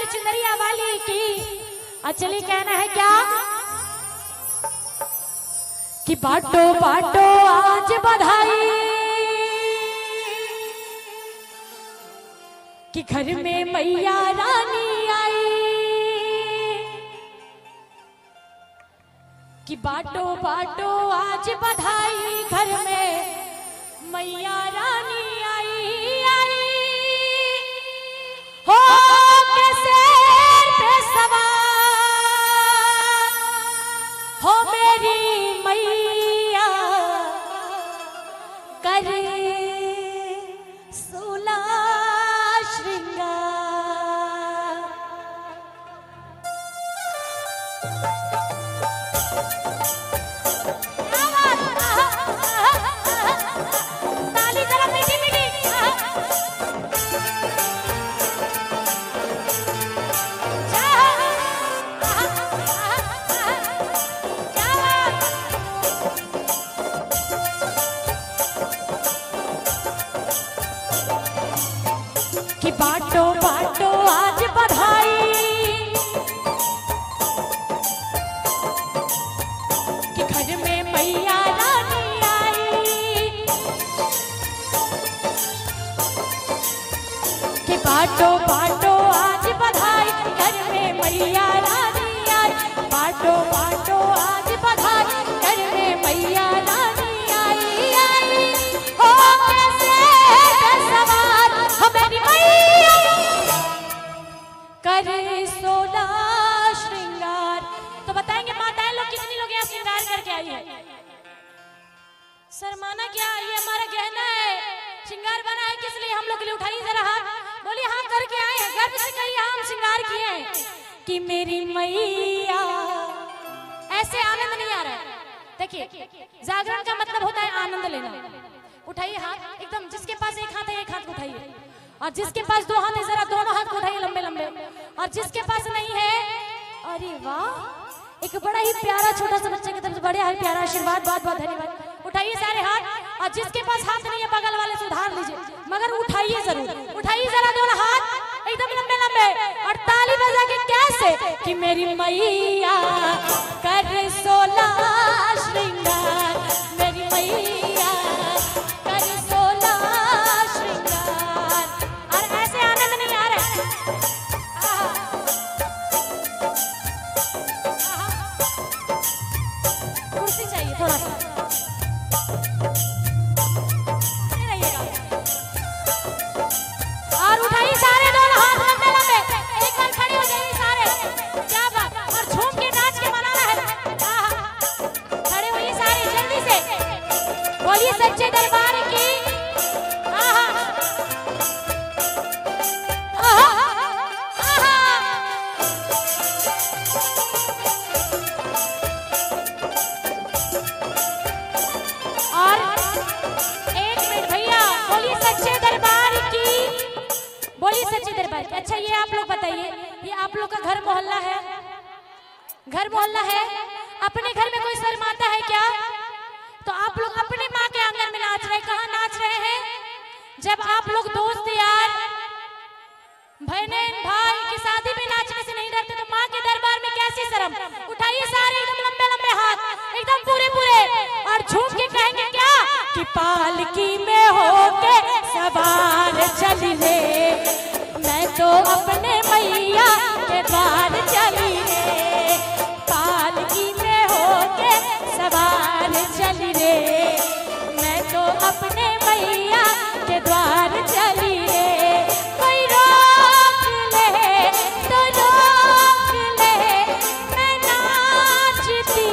चुनरिया वाली की। चलिए कहना है क्या कि बाटो बाटो आज बधाई कि घर में मैया रानी आई, कि बाटो बाटो आज बधाई घर में मैया रानी आई आई। हो के शेर पे सवार हो मेरी मैया करे सोला श्रृंगार। ताली जरा मीठी मीठी। कि बाटो बाटो आज बधाई कि घर में मैया रानी आई, कि बाटो बाटो आज बधाई घर में मैया रानी आई, बाटो बाटो आज बधाई घर में मैया रानी आई आई। हो कैसे सवार हो मेरी मैया करे सोला श्रृंगार। तो बताएंगे माताएं लोग कितनी लोग यहाँ श्रृंगार करके आई है? शर्माना क्या, ये हमारा गहना है, श्रृंगार बना है किस लिए? हम लोग के लिए। उठाइए जरा हाथ, बोलिए हाँ करके आए हैं, गर्व से कहिए हम श्रृंगार किए हैं कि मेरी मैया। ऐसे आनंद नहीं आ रहा है। देखिए जागरण का मतलब होता है आनंद लेना। उठाइए हाथ एकदम, जिसके पास एक हाथ है एक हाथ उठाइए, और जिसके पास दो हाथ है जरा दोनों हाथ को उठाइए लंबे लंबे, और जिसके पास नहीं है अरे वाह, एक बड़ा ही प्यारा छोटा सा बच्चे की तरफ से बड़े ही प्यारा आशीर्वाद, बहुत बहुत धन्यवाद। उठाइए सारे हाथ, और जिसके पास हाथ नहीं है बगल वाले से उधार लीजिए, मगर उठाइए जरूर। उठाइए जरा दोनों हाथ एकदम लंबे लंबे, और ताली बजा के कैसे कि मेरी मैया कर सोला श्रृंगार, मेरी मैया कर सोला श्रृंगार। और ऐसे आनंद नहीं आ रहा है। कुर्सी चाहिए थोड़ा सा, और उठाइए सारे दोनों हाथ लंबे लंबे, एक बार खड़े हो जाइए सारे। क्या बात, और झूम के नाच के मनाना है। खड़े होइए सारे जल्दी से, बोलिए सच्चे दरबार की। और एक मिनट भैया, बोलिए सच्चे दरबार की, बोलिए सच्चे दरबार की। अच्छा ये आप लोग बताइए, ये आप लोग का घर मोहल्ला है? घर मोहल्ला है? अपने घर में कोई शर्माता है क्या? तो आप लोग अपने माँ के आंगन में नाच रहे, कहाँ नाच रहे हैं? जब आप लोग दोस्त यार बहनें भाई की शादी में नाचने से नहीं डरते, तो माँ के दरबार में कैसी शर्म। उठाइए सारे एकदम लंबे लंबे हाथ एकदम पूरे पूरे, और झूम के कहेंगे क्या कि पालकी में होके सवार चली रे, मैं तो अपने मैया के द्वार चली रे, पालकी में होके सवार चली रे, मैं तो अपने मैया के द्वार चली रे। कोई रोक ले तो रोक ले, मैं नाचती।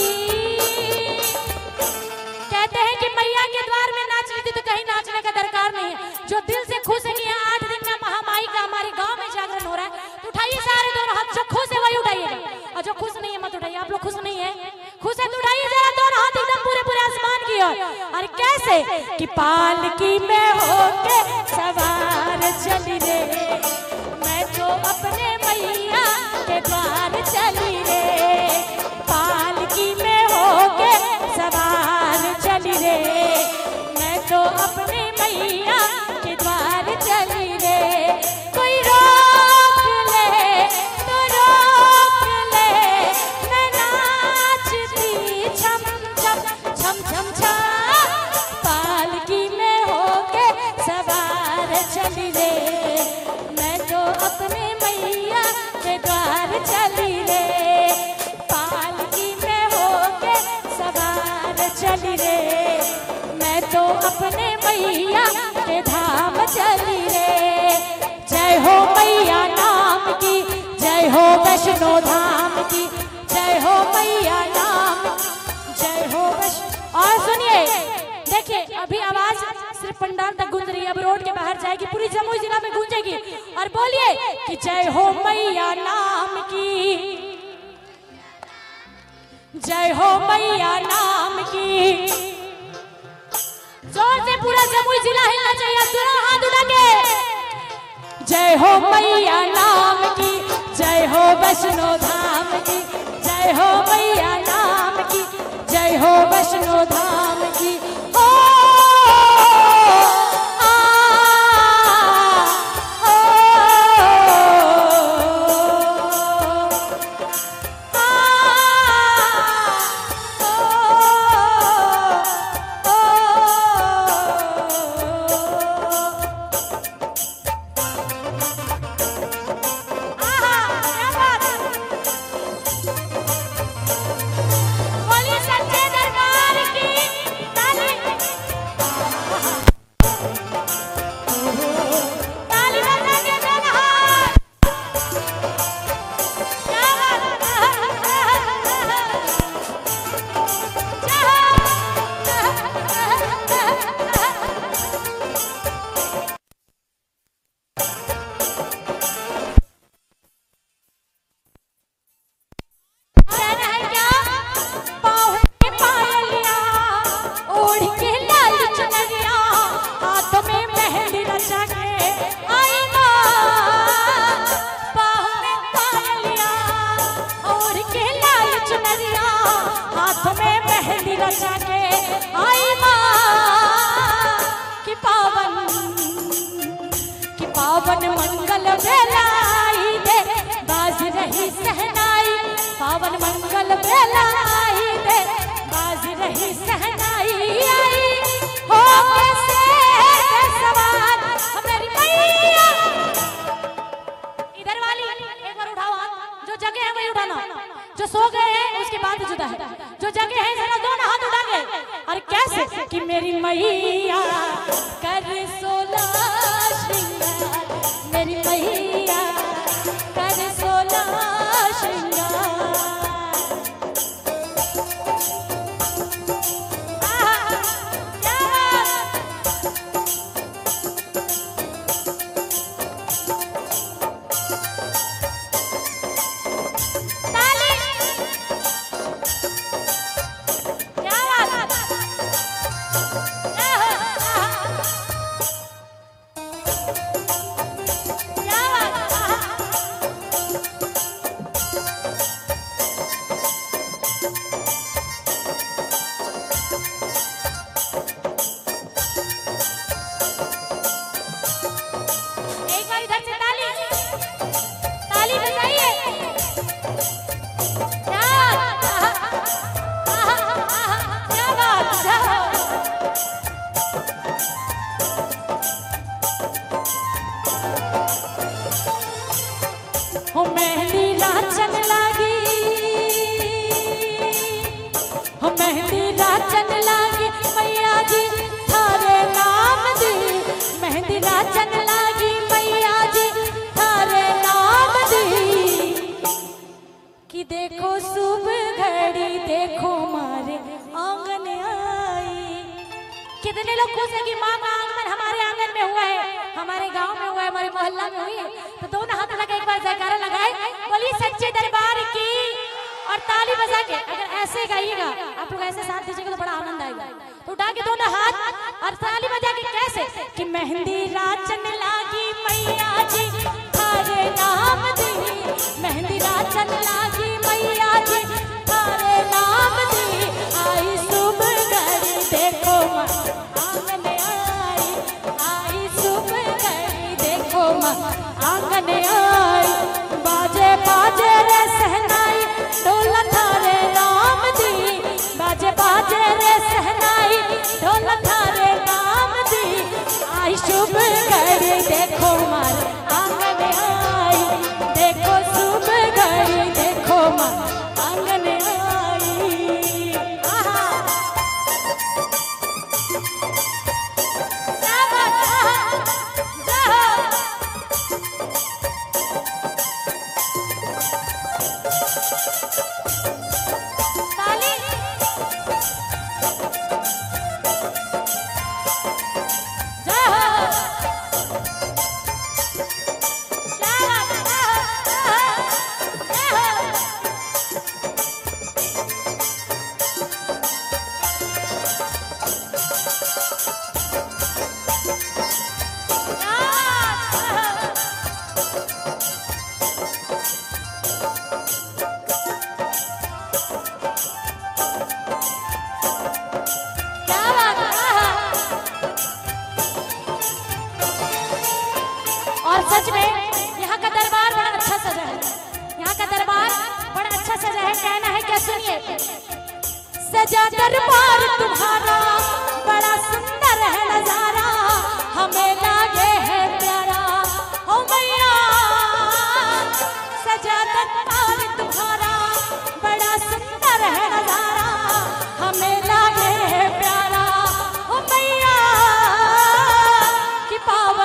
कहते हैं कि मैया के द्वार में नाच लेती तो कहीं नाचने का दरकार नहीं है। जो दिल से खुश है कि यहाँ 8 दिन में महामाई का हमारे गांव में जागरण हो रहा है, तो उठाइए सारे दोनों हाथ। जो खुश है वही उठाइएगा, और जो खुश नहीं है मत उठाइए। आप लोग खुश नहीं है? खुश है तो उठाइए जरा दोनों हाथ एकदम पूरे पूरे आसमान की ओर। और कैसे कि पालकी में होके सवार चली रे, मैं तो अपने मैया के द्वार चली रे, पालकी में होके सवार चली रे, मैं तो अपने मैया के द्वार चली रे। कोई रोक ले चली रे, मैं तो अपने मैया के द्वार चली रे, पालकी में होके सवार चली रे, मैं तो अपने मैया के धाम चली रे। जय हो मैया नाम की, जय हो वैष्णो धाम की, जय हो मैया नाम, जय हो वैष्णो। और सुनिए, देखिए अभी आवाज सिर्फ पंडाल तक गूंज रही है, अब रोड के बाहर जाएगी, पूरी जमुई जिला में गूंजेगी। और बोलिए कि जय हो मैया नाम की, जय हो मैया नाम की। जोर से पूरा जमुई जिला हिलना चाहिए, दोनों हाथ उठा के। जय हो मैया नाम की, जय हो वैष्णो धाम की, जय हो मैया नाम की, जय हो वैष्णो धाम की। ओ पावन मंगल बेलाई दे, बाज रही सहनाई, पावन मंगल बेलाई दे, बाज रही सहनाई। आई हो कैसे सवार मेरी मैया। इधर वाली एक बार उठाओ हाथ, जो जगह है वही उठाना, जो सो गए हैं उसके बाद जुदा है, जो जगह है जरा दोनों हाथ उठा के। और कैसे कि मेरी मैया कर 16 श्रृंगार, मेरी मैया कर 16 श्रृंगार। हो मेहंदी राचन लागी, हो मेहंदी राचन लागी मैया जी थारे नाम दी, मेहंदी राचन लागी मैया जी थारे नाम दी। कि देखो सुबह घड़ी देखो मारे आंगन आई। कितने लोग खुश हैं कि माँ का आगमन हमारे आंगन में हुआ है, हमारे गांव में हुआ है, हमारे मोहल्ला में हुई है। तो दोनों हाथ लगा एक बार जयकारा लगाए, बोलिए सच्चे दरबार की। और ताली बजा के अगर ऐसे गाइएगा, आप लोग ऐसे साथ दीजिएगा तो बड़ा आनंद आएगा। तो उठा के दोनों हाथ और ताली बजा के कैसे कि मेहंदी राचन लागी मैया जी थारे नाम दी, मेहंदी राचन लागी मैया जी थारे नाम दी। आई सुबह घड़ी देखो माँ आंगन आई, आई सुबह घड़ी देखो माँ आंगन आई। बाजे बाजे रे सहनाई ढोल थारे नाम दी, बाजे बाजे रे सहनाई ढोल थारे नाम दी। आई शुभ घड़ी सच में यहाँ का दरबार बड़ा अच्छा सजा है, यहाँ का दरबार बड़ा अच्छा सजा है। कहना है क्या, सुनिए। सजा दरबार तुम्हारा बड़ा सुंदर है नजारा, हमें लागे है प्यारा हो मैया। सजा दरबार तुम्हारा बड़ा सुंदर है नजारा, हमें लागे है प्यारा हो मैया। कि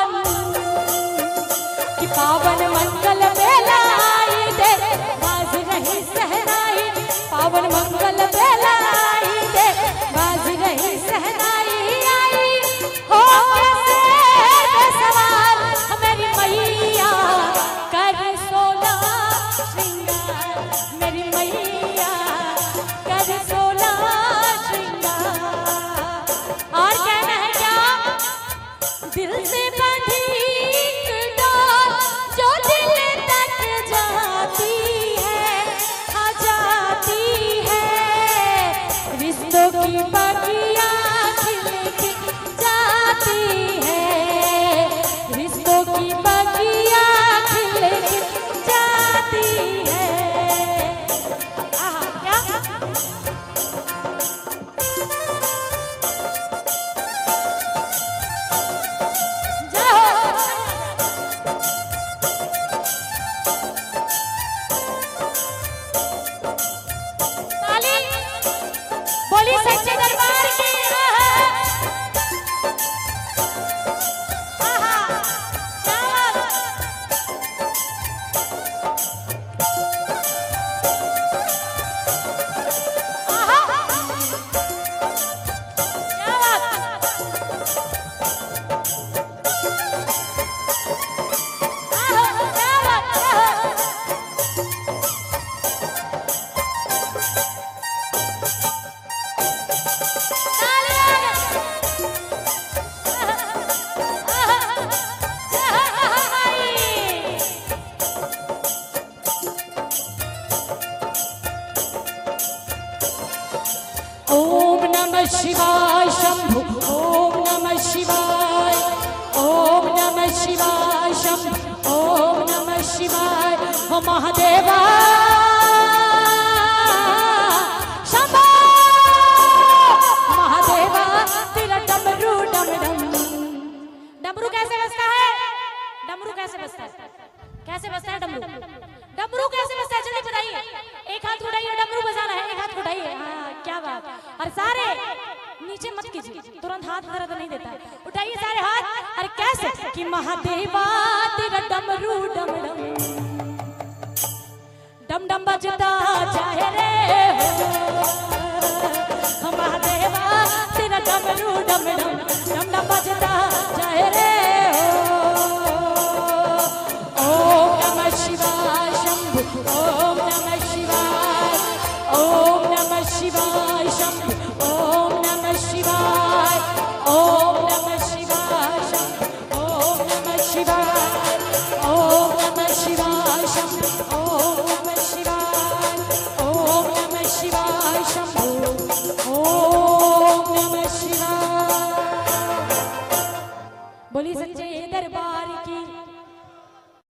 पावन मंगल बेलाई दे, बाज रही सहनाई, पावन मंगल बेलाई दे, बाज रही सहनाई। आई हो कैसे सवाल मेरी मैया, कर सोला श्रृंगार मेरी मैया, कर सोला श्रृंगार। और कहना है क्या, दिल से बंधी डोर जो दिल तक जाती है, हाँ जाती है। रिश्तों की बगिया खिल जाती है, रिश्तों की बगिया खिल जाती है। आहा, क्या बोली सच्चे दरबार की। आहा, क्या बात। आहा, क्या बात। आहा, क्या बात। ओम नमः शिवाय शंभु, ओम नमः शिवाय, ओम नमः शिवाय शंभु, ओम नमः शिवाय। हो महादेवा शंभो, महादेवा तेरा डमरू डम डम। डमरू कैसे बजता है, डमरू कैसे बजता है, कैसे बजता है डमरू, डमरू कैसे बजता है जल्दी बताइए। एक हाथ उठाइए, डमरू बजाना है, एक हाथ उठाइए। हाँ क्या बात। और सारे नीचे मत कीजिए, तुरंत हाथ दर्द नहीं देता है, उठाइए सारे हाथ। अरे कैसे कि महादेवा तेरा डमरू डम डम, डम डम बजता जाए रे हो। महादेवा तेरा डमरू डम डम, डम डम बजता जाए रे हो। ओम नमः शिवाय शंभु, ओम नमः शिवाय, ओम नमः शिवाय शंभु, ओम नमः शिवाय, ओम नमः शिवाय शंभु, ओम नमः शिवाय, ओम नमः शिवाय शंभु, ओम नमः शिवाय, ओम नमः शिवाय शंभु, ओम नमः शिवाय। बोली सच्चे दरबार